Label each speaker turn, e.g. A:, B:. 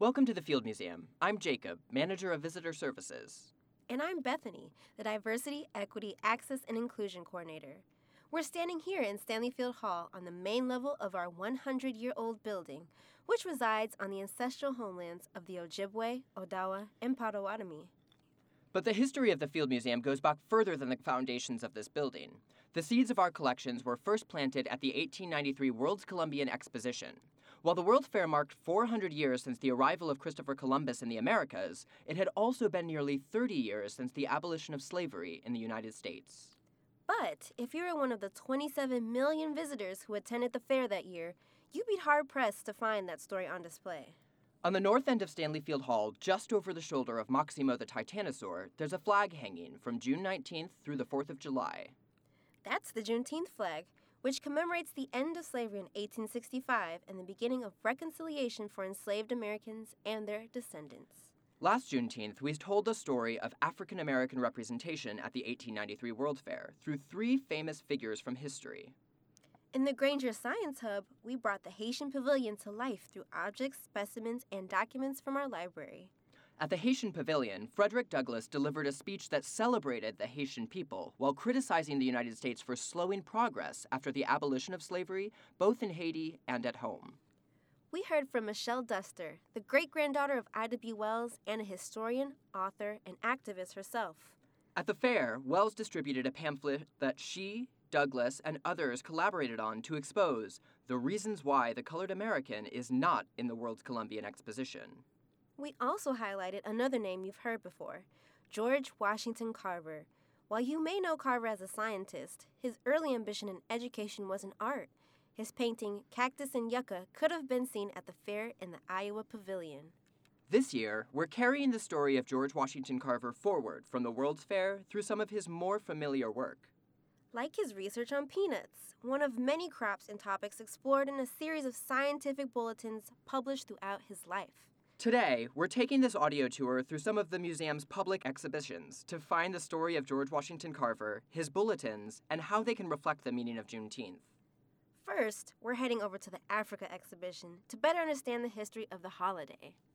A: Welcome to the Field Museum. I'm Jacob, Manager of Visitor Services.
B: And I'm Bethany, the Diversity, Equity, Access, and Inclusion Coordinator. We're standing here in Stanley Field Hall on the main level of our 100-year-old building, which resides on the ancestral homelands of the Ojibwe, Odawa, and Potawatomi.
A: But the history of the Field Museum goes back further than the foundations of this building. The seeds of our collections were first planted at the 1893 World's Columbian Exposition. While the World's Fair marked 400 years since the arrival of Christopher Columbus in the Americas, it had also been nearly 30 years since the abolition of slavery in the United States.
B: But if you were one of the 27 million visitors who attended the fair that year, you'd be hard-pressed to find that story on display.
A: On the north end of Stanley Field Hall, just over the shoulder of Maximo the Titanosaur, there's a flag hanging from June 19th through the 4th of July.
B: That's the Juneteenth flag, which commemorates the end of slavery in 1865 and the beginning of reconciliation for enslaved Americans and their descendants.
A: Last Juneteenth, we told the story of African American representation at the 1893 World Fair through three famous figures from history.
B: In the Granger Science Hub, we brought the Haitian Pavilion to life through objects, specimens, and documents from our library.
A: At the Haitian Pavilion, Frederick Douglass delivered a speech that celebrated the Haitian people while criticizing the United States for slowing progress after the abolition of slavery, both in Haiti and at home.
B: We heard from Michelle Duster, the great-granddaughter of Ida B. Wells and a historian, author, and activist herself.
A: At the fair, Wells distributed a pamphlet that she, Douglass, and others collaborated on to expose the reasons why the colored American is not in the World's Columbian Exposition.
B: We also highlighted another name you've heard before, George Washington Carver. While you may know Carver as a scientist, his early ambition in education was in art. His painting, Cactus and Yucca, could have been seen at the fair in the Iowa Pavilion.
A: This year, we're carrying the story of George Washington Carver forward from the World's Fair through some of his more familiar work.
B: Like his research on peanuts, one of many crops and topics explored in a series of scientific bulletins published throughout his life.
A: Today, we're taking this audio tour through some of the museum's public exhibitions to find the story of George Washington Carver, his bulletins, and how they can reflect the meaning of Juneteenth.
B: First, we're heading over to the Africa exhibition to better understand the history of the holiday.